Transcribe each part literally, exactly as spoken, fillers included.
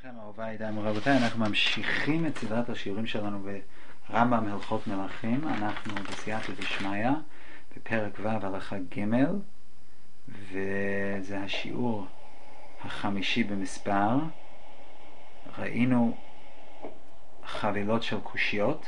לכם אהוביי די רבותיי, אנחנו ממשיכים את סדרת השיעורים שלנו ברמב"ם הלכות מלכים. אנחנו בסייעתא דשמיא בפרק ו' הלכה ג', וזה השיעור החמישי במספר. ראינו חבילות של קושיות,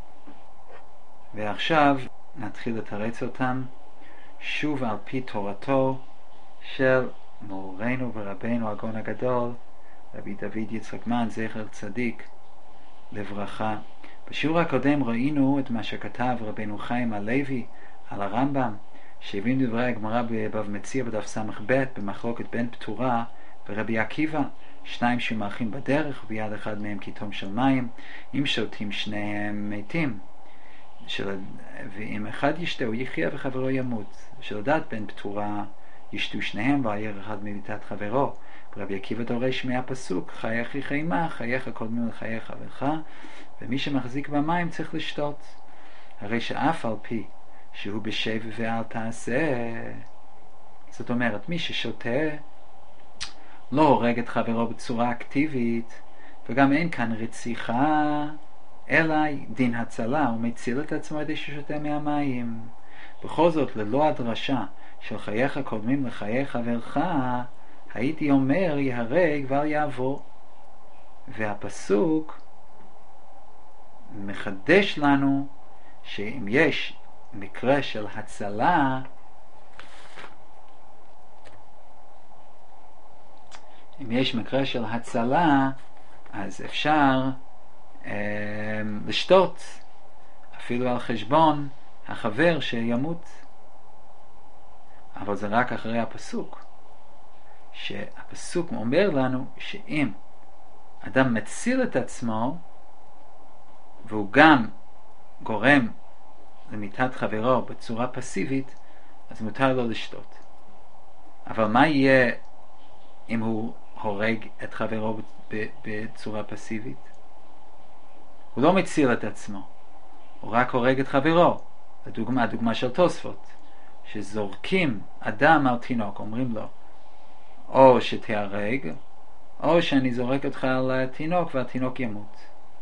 ועכשיו נתחיל לתרץ אותם שוב על פי תורתו של מורנו ורבנו הגאון הגדול רבי דוד יצחק מן זכר צדיק לברכה. בשיעור הקודם ראינו את מה שכתב רבנו חיים הלוי על הרמב"ם, שהבין דברי הגמרא בבבא מציעא בדף סמך ב' במחלוקת בין פטורה ורבי עקיבא, שניים שמלכים בדרך וביד אחד מהם קיתום של מים, אם שותים שניהם מתים, של... ואם אחד ישתה הוא יחיה וחברו ימות. שלדעת בין פטורה ישתו שניהם וירא אחד ממיתת חברו. רבי עקיבא דורש מהפסוק חייך חיימה, חייך קודמים לחיי חברך, ומי שמחזיק במים צריך לשתות. הרי שאף על פי שהוא בשבי ואל תעשה, זאת אומרת מי ששותה לא הורג את חברו בצורה אקטיבית, וגם אין כאן רציחה, אלא דין הצלה, הוא מציל את עצמו עדי ששותה מהמים. בכל זאת ללא הדרשה של חייך קודמים לחיי חברך, הייתי אומר יהרג ואל יעבור. והפסוק מחדש לנו שאם יש מקרה של הצלה, אם יש מקרה של הצלה אז אפשר אה, לשתות אפילו על חשבון החבר שימות. אבל זה רק אחרי הפסוק, שהפסוק אומר לנו שאם אדם מציל את עצמו והוא גם גורם למיתת חברו בצורה פסיבית, אז מותר לו לשתות. אבל מה יהיה אם הוא הורג את חברו בצורה פסיבית? הוא לא מציל את עצמו, הוא רק הורג את חברו. הדוגמה, הדוגמה של תוספות, שזורקים אדם על תינוק, אומרים לו או שתהרג או שאני זורק אותך על התינוק והתינוק ימות.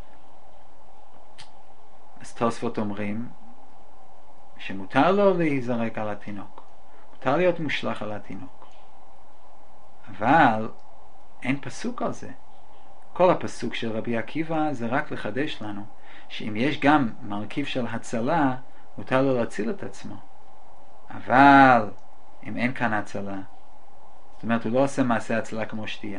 אז תוספות אומרים שמותר לו להיזרק על התינוק, מותר להיות מושלך על התינוק, אבל אין פסוק על זה. כל הפסוק של רבי עקיבא זה רק לחדש לנו שאם יש גם מרכיב של הצלה, מותר לו להציל את עצמו. אבל אם אין כאן הצלה, זאת אומרת הוא לא עושה מעשה הצלה כמו שתייה,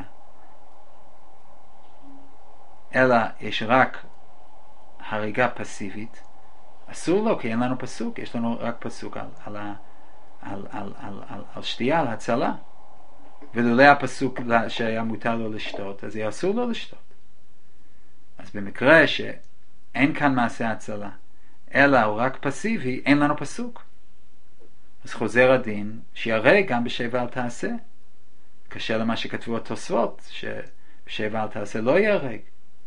אלא יש רק הריגה פסיבית, אסור לו, כי אין לנו פסוק, יש לנו רק פסוק על, על, על, על, על, על, על, על שתייה, על הצלה. ולולא הפסוק שהיה מותר לו לשתות, אז יהיה אסור לו לשתות. אז במקרה שאין כאן מעשה הצלה, אלא הוא רק פסיבי, אין לנו פסוק. אז חוזר הדין שיהרג גם בשבי אל תעשה. קשה למה שכתבו התוספות, שבשבי אל תעשה לא יהרג.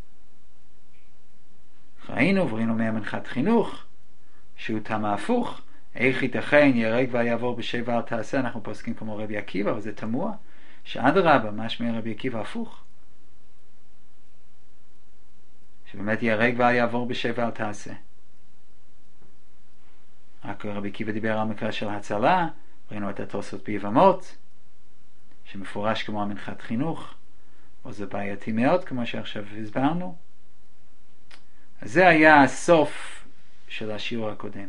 ראינו וראינו מהמנחת חינוך שהוא תמה הפוך, איך ייתכן יהרג ויעבור בשבי אל תעשה. אנחנו פוסקים כמו רבי עקיבא, אבל זה תמוה שאדרבה משמע רבי עקיבא הפוך, שבאמת יהרג ויעבור בשבי אל תעשה. רק רבי עקיבא דיבר על מקרה של הצלה. ראינו את התוספות ביבמות שמפורש כמו המנחת חינוך, וזה בעייתי מאוד כמו שעכשיו הסברנו. אז זה היה הסוף של השיעור הקודם.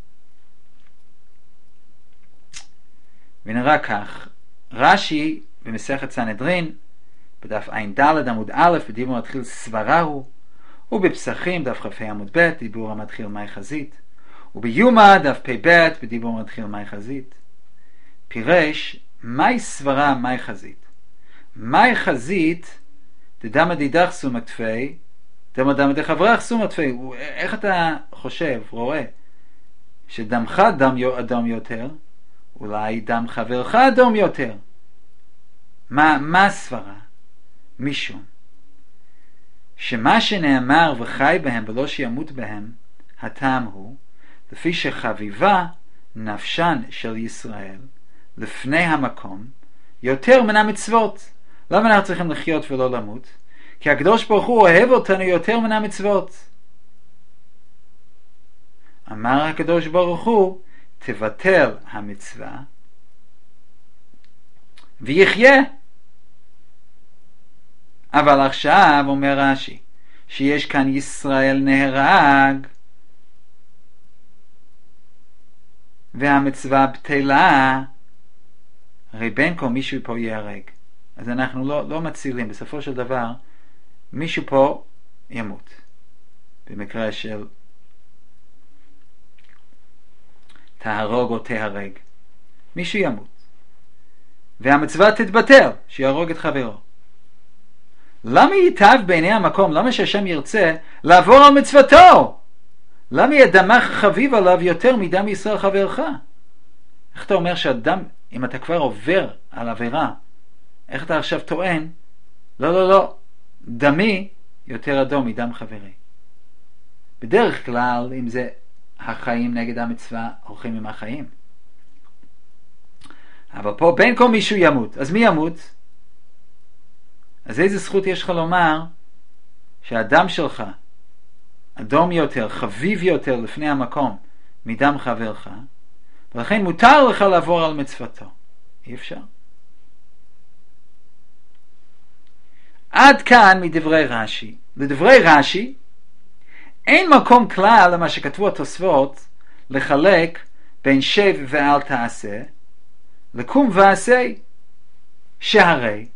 ונראה כך, רש"י במסכת סנהדרין בדף ע"ד עמוד א' בדיבור מתחיל סברה, ובפסחים דף כ"ה עמוד ב' דיבור המתחיל מאי חזית, וביומא דף פ"ב בדיבור מתחיל מאי חזית. פירש מאי סברה מאי חזית. מאי חזית דדמא דידך סומא כתפי דמא דמא דחברך סומא כתפי. איך אתה חושב, רואה שדמך דם אדום יותר, אולי דם חברך אדום יותר. מה, מה סברה? משום שמה שנאמר וחי בהם ולא שימות בהם, הטעם הוא לפי שחביבה נפשן של ישראל לפני המקום יותר מן המצוות. למה אנחנו צריכים לחיות ולא למות? כי הקדוש ברוך הוא אוהב אותנו יותר מן המצוות. אמר הקדוש ברוך הוא, תבטל המצווה ויחיה. אבל עכשיו אומר רש"י, שיש כאן ישראל נהרג והמצווה בטלה, הרי בין כה מישהו פה ייהרג. אז אנחנו לא, לא מצילים, בסופו של דבר מישהו פה ימות. במקרה של תהרוג או תהרג, מישהו ימות. והמצווה תתבטל, שיהרוג את חברו. למה ייטב בעיני המקום? למה שהשם ירצה לעבור על מצוותו? למה ידמך חביב עליו יותר מדם ישראל חברך? איך אתה אומר שהדם, אם אתה כבר עובר על עבירה, איך אתה עכשיו טוען? לא, לא, לא, דמי יותר אדום מדם חברי. בדרך כלל, אם זה החיים נגד המצווה, הולכים עם החיים. אבל פה בין כה מישהו ימות. אז מי ימות? אז איזה זכות יש לך לומר שהדם שלך אדום יותר, חביב יותר לפני המקום מדם חברך, ולכן מותר לך לעבור על מצוותו? אי אפשר. עד כאן מדברי רש"י. לדברי רש"י אין מקום כלל למה שכתבו התוספות לחלק בין שב ואל תעשה לקום ועשה, שהרי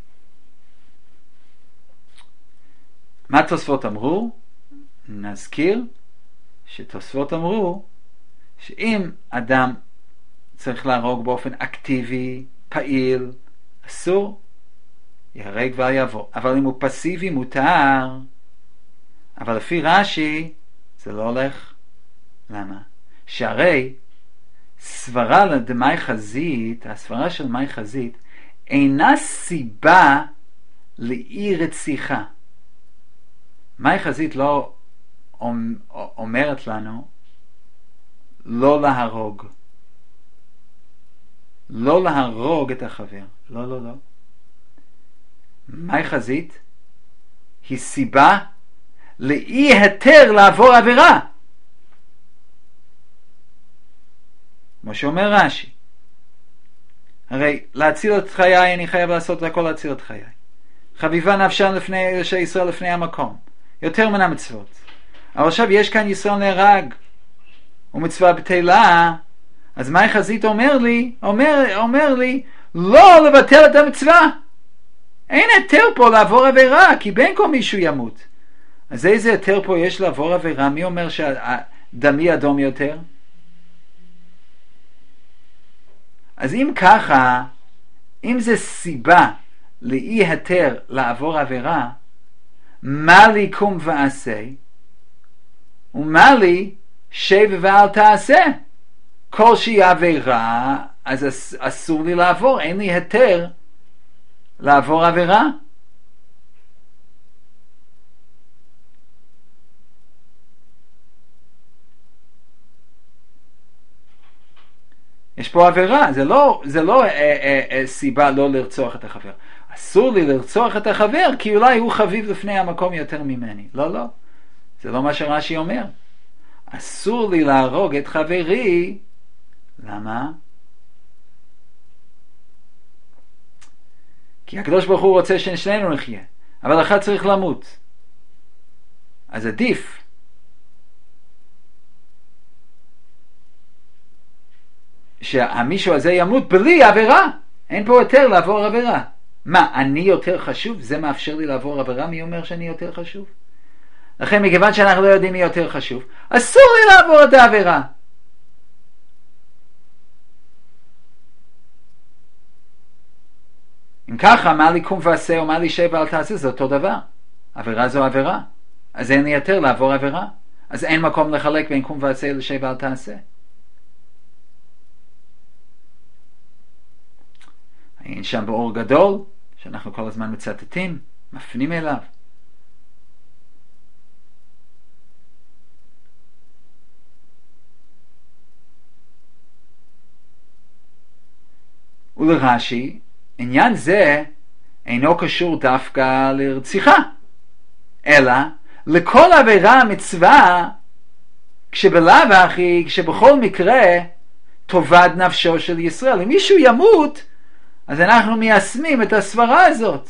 מה תוספות אמרו? נזכיר שתוספות אמרו שאם אדם צריך להרוג באופן אקטיבי, פעיל, אסור, יהרג ואל יעבור. אבל אם הוא פסיבי מותר. אבל לפי רש"י זה לא הולך. למה? שהרי סברה לדמי חזית, הסברה של מי חזית, אינה סיבה לאי רציחה. מי חזית לא אומרת לנו לא להרוג. לא להרוג את החבר. לא, לא, לא. מי חזית היא סיבה לאי היתר לעבור עבירה. כמו שאומר רש"י, הרי להציל את חיי אני חייב לעשות לכל להציל את חיי. חביבה נפשן לפני ישראל לפני המקום, יותר מן המצוות. אבל עכשיו יש כאן ישראל נהרג ומצווה בטלה, אז מי חזית אומר לי, אומר, אומר לי לא לבטל את המצווה. אין היתר פה לעבור עבירה, כי בין כה מישהו ימות. אז איזה היתר פה יש לעבור עבירה? מי אומר שהדמי אדום יותר? אז אם ככה, אם זה סיבה לאי היתר לעבור עבירה, מה לי קום ועשה? ומה לי שב ואל תעשה? כל שהיא עבירה, אז אסור לי לעבור, אין לי היתר לעבור עבירה. יש פה עבירה, זה לא, זה לא אה, אה, אה, סיבה לא לרצוח את החבר. אסור לי לרצוח את החבר כי אולי הוא חביב לפני המקום יותר ממני. לא, לא. זה לא מה שרש"י אומר. אסור לי להרוג את חברי. למה? כי הקדוש ברוך הוא רוצה ששנינו נחיה, אבל אחד צריך למות. אז עדיף שהמישהו הזה ימות בלי עבירה. אין פה יותר לעבור עבירה. מה, אני יותר חשוב? זה מאפשר לי לעבור עבירה? מי אומר שאני יותר חשוב? לכן מכיוון שאנחנו לא יודעים מי יותר חשוב, אסור לי לעבור את העבירה. אם ככה, מה לי קום ועשה או מה לי שב ואל תעשה, זה אותו דבר. עבירה זו עבירה. אז אין לי יותר לעבור עבירה. אז אין מקום לחלק בין קום ועשה לשב ואל תעשה. אין שם באור גדול, שאנחנו כל הזמן מצטטים, מפנים אליו. ולרש"י, עניין זה אינו קשור דווקא לרציחה, אלא לכל עבירה מצווה, כשבלאו הכי, כשבכל מקרה תאבד נפשו של ישראל. אם מישהו ימות, אז אנחנו מיישמים את הסברה הזאת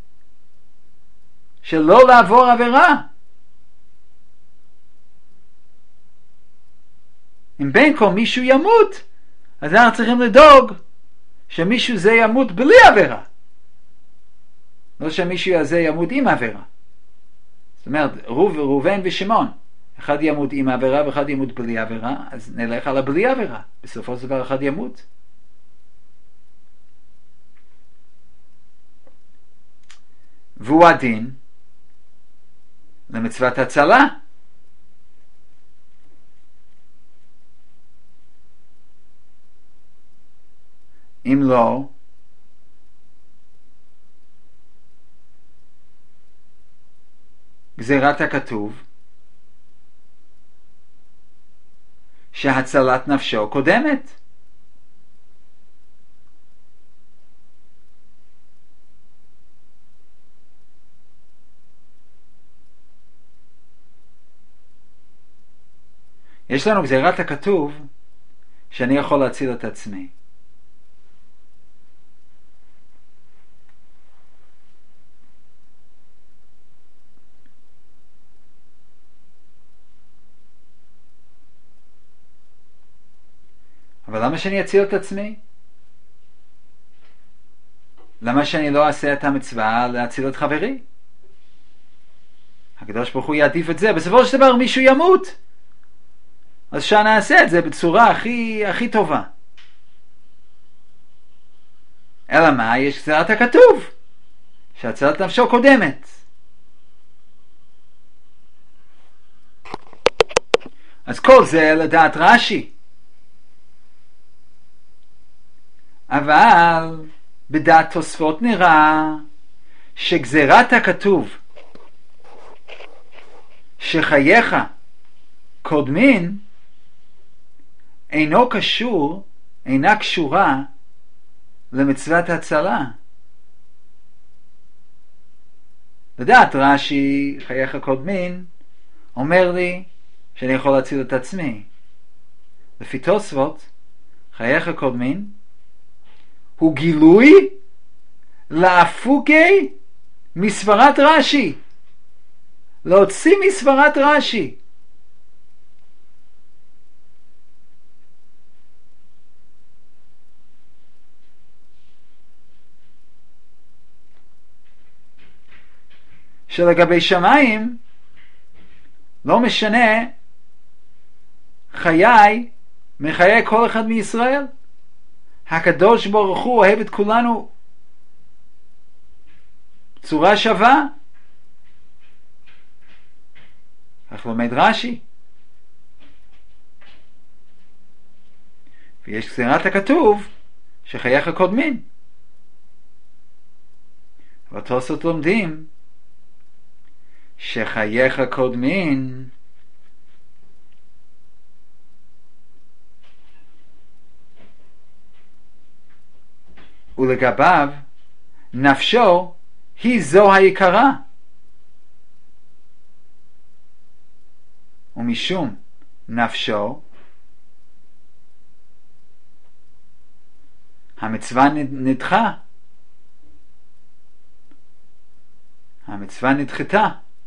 של לא לעבור עבירה. אם בין כל מישהו ימות, אז אנחנו צריכים לדאוג שמישהו זה ימות בלי עבירה, לא שמישהו הזה ימות עם עבירה. זאת אומרת, רוב, ראובן ושמעון, אחד ימות עם עבירה ואחד ימות בלי עבירה, אז נלך על הבלי עבירה, בסופו של דבר אחד ימות. והוא הדין למצוות הצלה. אם לא, גזירת הכתוב שהצלת נפשו קודמת. יש לנו גזירת הכתוב שאני יכול להציל את עצמי. אבל למה שאני אציל את עצמי? למה שאני לא אעשה את המצווה להציל את חברי? הקדוש ברוך הוא יעדיף את זה. בסופו של דבר מישהו ימות, אז שנעשה את זה בצורה הכי, הכי טובה. אלא מה? יש גזירת הכתוב שהצלת נפשו קודמת. אז כל זה לדעת רש"י. אבל בדעת תוספות נראה שגזירת הכתוב שחייך קודמין אינו קשור, אינה קשורה למצוות הצלה. לדעת רש"י, חייך קודמין, אומר לי שאני יכול להציל את עצמי. לפי תוספות, חייך קודמין הוא גילוי להפוקי מסברת רש"י, להוציא מסברת רש"י. שלגבי שמיים לא משנה חיי מחיי כל אחד מישראל. הקדוש ברוך הוא אוהב את כולנו צורה שווה. כך לומד רש"י. ויש גזירת הכתוב שחייך קודמין. והתוספות לומדים שחייך קודמין ולגביו נפשו היא זו היקרה, ומשום נפשו המצווה נדחה, המצווה נדחתה,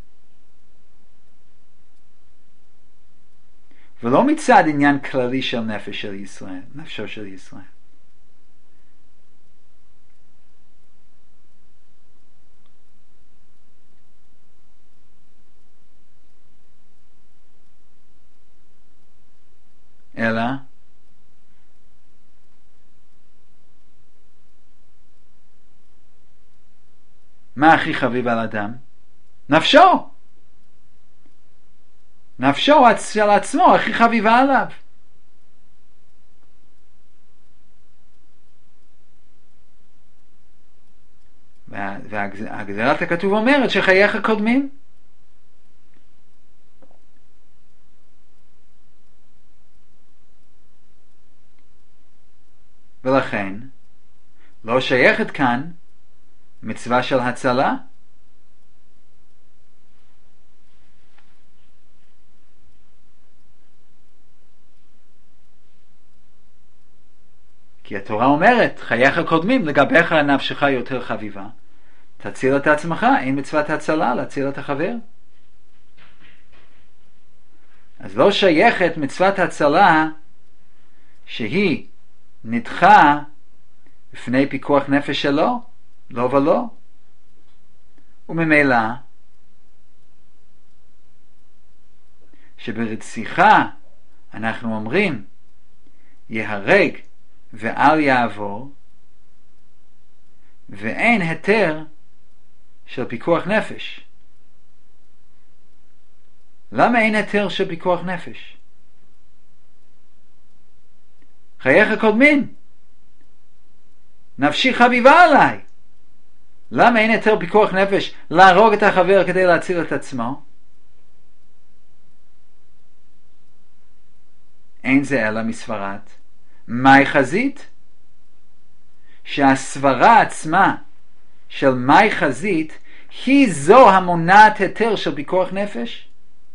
ולא מצד עניין כללי של נפש של ישראל, נפשו של ישראל. אלא מה הכי חביב על אדם? נפשו. נפשו של עצמו הכי חביבה עליו. והגזירת הכתוב אומרת שחייך קודמים. ולכן לא שייכת כאן מצווה של הצלה. כי התורה אומרת, חייך קודמים, לגביך נפשך יותר חביבה. תציל את עצמך, אין מצוות הצלה להציל את החבר. אז לא שייכת מצוות הצלה שהיא נדחה בפני פיקוח נפש שלו, לא ולא. וממילא שברציחה אנחנו אומרים יהרג ואל יעבור, ואין היתר של פיקוח נפש. למה אין היתר של פיקוח נפש? חייך קודמים, נפשי חביבה עליי. למה אין היתר פיקוח נפש להרוג את החבר כדי להציל את עצמו? אין זה אלא מסברת מהי חזית? שהסברה עצמה של מהי חזית היא זו המונעת היתר של פיקוח נפש.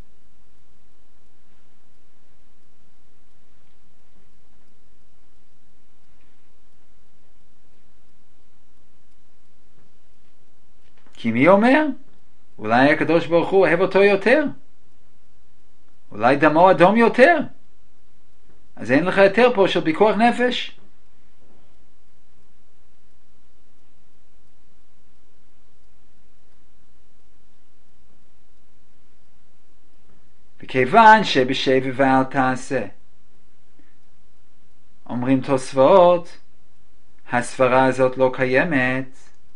כי מי אומר? אולי הקדוש ברוך הוא אוהב אותו יותר, אולי דמו אדום יותר, אז אין לך יותר פה של פיקוח נפש. וכיוון שבשב ואל תעשה, אומרים תוספות, הסברה הזאת לא קיימת.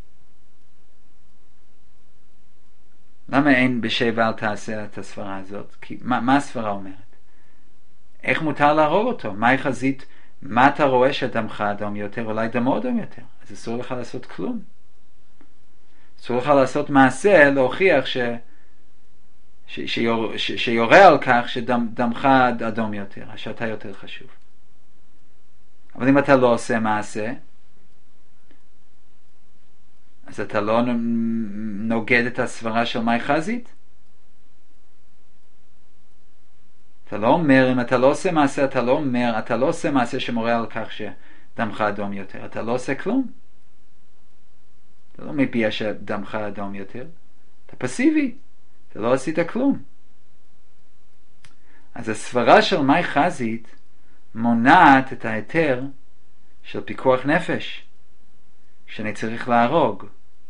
למה אין בשב ואל תעשה את הסברה הזאת? כי מה, מה הסברה אומרת? איך מותר להרוג אותו? מהי חזית? מה אתה רואה שדמך אדום יותר? אולי דמו אדום יותר. אז אסור לך לעשות כלום. אסור לך לעשות מעשה להוכיח ש... ש... שיור... ש... שיורה על כך שדמך אדום יותר, שאתה יותר חשוב. אבל אם אתה לא עושה מעשה, אז אתה לא נוגד את הסברה של מהי חזית? אתה לא אומר, אם אתה לא עושה מעשה, אתה לא אומר, אתה לא עושה מעשה שמורה על כך שדמך אדום יותר. אתה לא עושה כלום. אתה לא מביע שדמך אדום יותר. אתה פסיבי. אתה לא עשית כלום. אז הסברה של מהי חזית מונעת את ההיתר של פיקוח נפש, שאני צריך להרוג.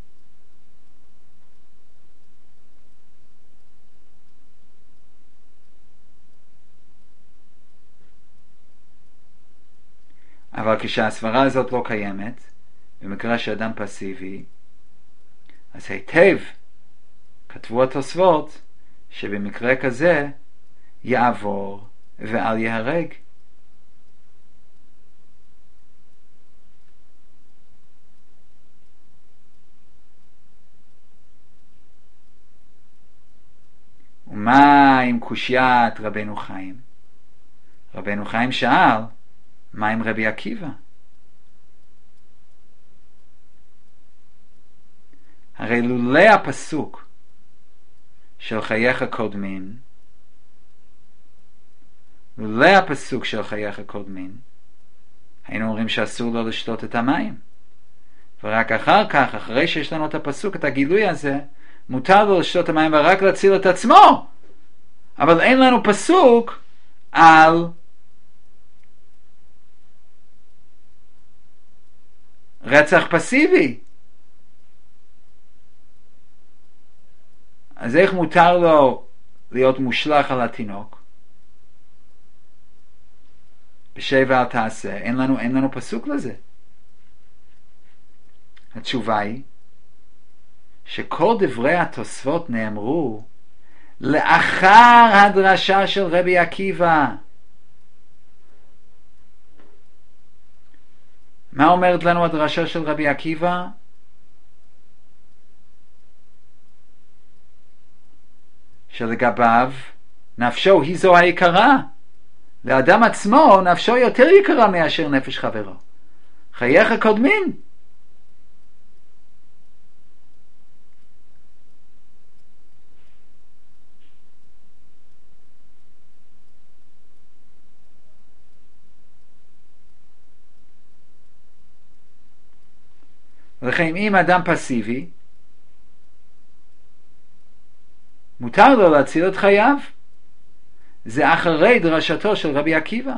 אבל כשהסברה הזאת לא קיימת, במקרה שאדם פסיבי, אז היטב כתבו התוספות שבמקרה כזה יעבור ואל יהרג. ומה עם קושיית רבנו חיים? רבנו חיים שאל, מה עם רבי עקיבא? הרי לולא הפסוק של חייך קודמים, לולא הפסוק של חייך קודמים, היינו אומרים שאסור לו לשתות את המים. ורק אחר כך, אחרי שיש לנו את הפסוק, את הגילוי הזה, מותר לו לשתות המים ורק להציל את עצמו. אבל אין לנו פסוק על רצח פסיבי. אז איך מותר לו להיות מושלך על התינוק? בשב ואל תעשה. אין לנו, אין לנו פסוק לזה. התשובה היא שכל דברי התוספות נאמרו לאחר הדרשה של רבי עקיבא. מה אומרת לנו הדרשה של רבי עקיבא? שלגביו נפשו היא זו היקרה. לאדם עצמו נפשו יותר יקרה מאשר נפש חברו. חייך קודמים. ולכן אם אדם פסיבי, מותר לו להציל את חייו. זה אחרי דרשתו של רבי עקיבא,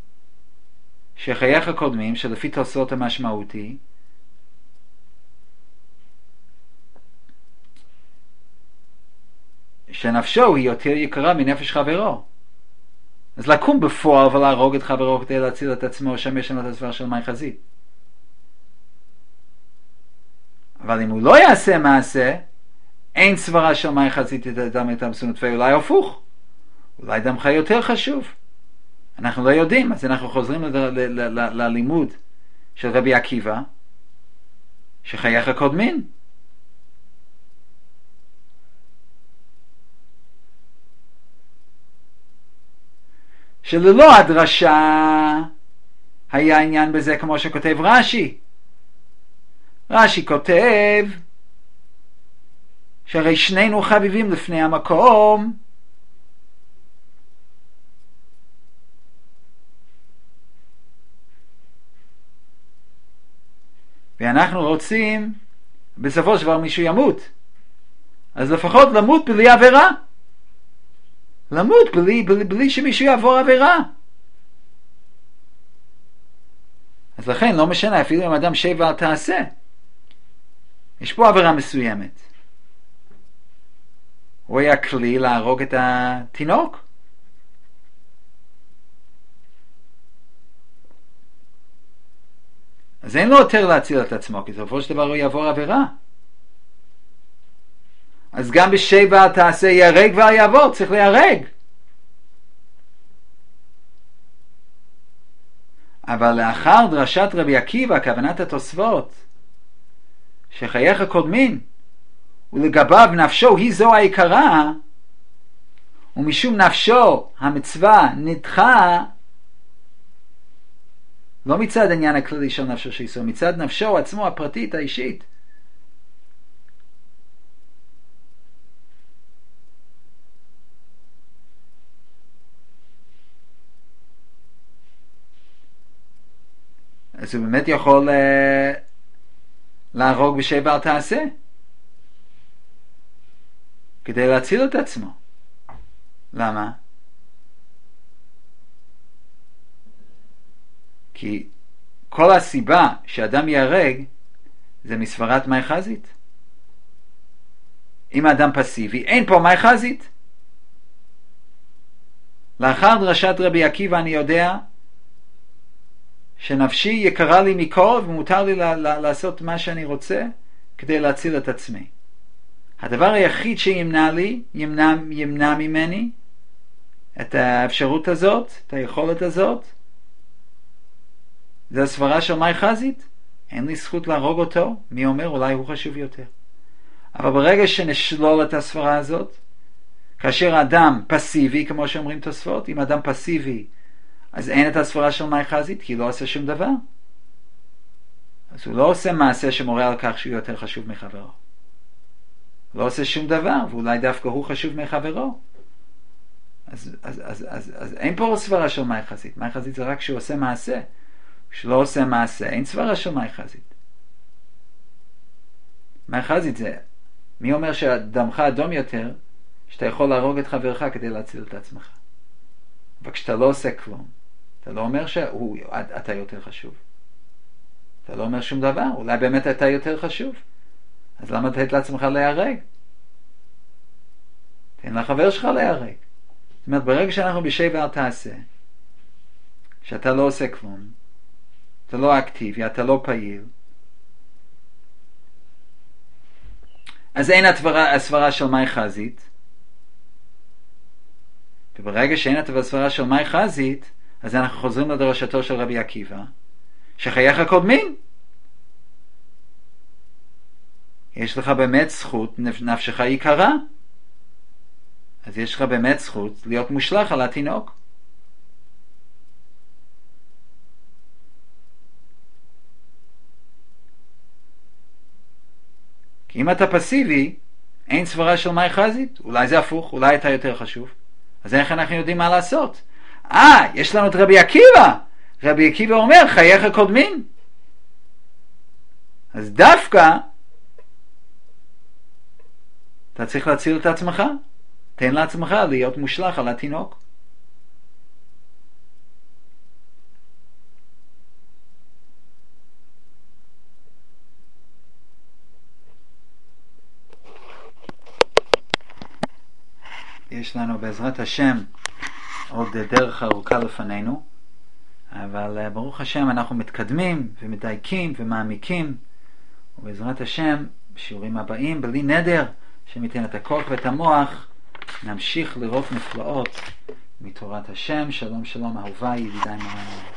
שחייך הקודמים, שלפי תוספות המשמעותי, שנפשו היא יותר יקרה מנפש חברו. אז לקום בפועל ולהרוג את חברו כדי להציל את עצמו, שם יש לנו את הסבר של מי חזית. אבל אם הוא לא יעשה מעשה, אין סברה של מי חזית את הדם את המסונות, ואולי הפוך, אולי דם חי יותר חשוב. אנחנו לא יודעים, אז אנחנו חוזרים ללימוד של רבי עקיבא, שחייך הקודמים. שללא הדרשה היה עניין בזה, כמו שכותב רש"י. רש"י כותב שהרי שנינו חביבים לפני המקום, ואנחנו רוצים בסופו של דבר מישהו ימות, אז לפחות למות בלי עבירה, למות בלי, בלי, בלי שמישהו יעבור עבירה. אז לכן לא משנה, אפילו אם אדם שב ואל תעשה, יש פה עבירה מסוימת. הוא היה כלי להרוג את התינוק. אז אין לו יותר להציל את עצמו, כי בסופו של דבר הוא יעבור עבירה. אז גם בשב ואל תעשה יהרג ואל יעבור, צריך להיהרג. אבל לאחר דרשת רבי עקיבא, כוונת התוספות, שחייך הקודמים, ולגביו נפשו היא זו העיקרה, ומשום נפשו המצווה נדחה, לא מצד עניין הכללי של נפשו שיסו, מצד נפשו עצמו הפרטית האישית. אז הוא באמת יכול uh, להרוג בשב ואל תעשה, כדי להציל את עצמו. למה? כי כל הסיבה שאדם יהרג זה מסברת מי חזית. אם האדם פסיבי, אין פה מי חזית. לאחר דרשת רבי עקיבא אני יודע שנפשי יקרה לי מכל, ומותר לי ל- ל- לעשות מה שאני רוצה כדי להציל את עצמי. הדבר היחיד שימנע לי, ימנע, ימנע ממני את האפשרות הזאת, את היכולת הזאת, זה הסברה של מי חזית. אין לי זכות להרוג אותו. מי אומר? אולי הוא חשוב יותר. אבל ברגע שנשלול את הסברה הזאת, כאשר אדם פסיבי, כמו שאומרים תוספות, אם אדם פסיבי, אז אין את הסברה של מי חזית, כי הוא לא עושה שום דבר. אז הוא לא עושה מעשה שמורה על כך שהוא יותר חשוב מחברו. הוא לא עושה שום דבר, ואולי דווקא הוא חשוב מחברו. אז, אז, אז, אז, אז אין פה סברה של מי חזית. מי חזית זה רק שהוא עושה מעשה. כשלא עושה מעשה, אין סברה של מי חזית. מי חזית זה, מי אומר שדמך אדום יותר, שאתה יכול להרוג את חברך כדי להציל את עצמך. וכשאתה לא עושה כלום, אתה לא אומר שאתה יותר חשוב. אתה לא אומר שום דבר, אולי באמת אתה יותר חשוב. אז למה תתת לעצמך להיהרג? תן לחבר שלך להיהרג. זאת אומרת, ברגע שאנחנו בשב ואל תעשה, שאתה לא עושה כלום, אתה לא אקטיבי, אתה לא פעיל, אז אין הסברה של מי חזית. וברגע שאין את הסברה של מי חזית, אז אנחנו חוזרים לדרשתו של רבי עקיבא, שחייך הקודמים. יש לך באמת זכות, נפשך יקרה, אז יש לך באמת זכות להיות מושלך על התינוק. כי אם אתה פסיבי, אין סברה של מי חזית. אולי זה הפוך, אולי אתה יותר חשוב. אז איך אנחנו יודעים מה לעשות? אה, יש לנו את רבי עקיבא. רבי עקיבא אומר, חייך קודמים. אז דווקא אתה צריך להציל את עצמך. תן לעצמך להיות מושלח על התינוק. יש לנו בעזרת השם עוד דרך ארוכה לפנינו, אבל ברוך השם אנחנו מתקדמים ומדייקים ומעמיקים, ובעזרת השם בשיעורים הבאים בלי נדר שמיתן את הכוח ואת המוח נמשיך לראות נפלאות מתורת השם. שלום שלום אהוביי ידידיי.